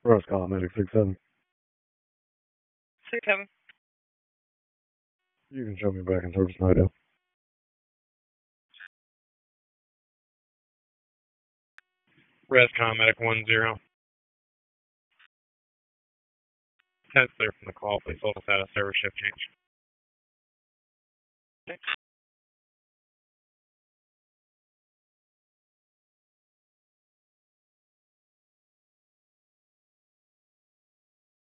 Roscoe, Medic 67. 6-7. You can show me back in service now. Rescom Medic 10. That's clear from the call. Please hold us out of service shift change.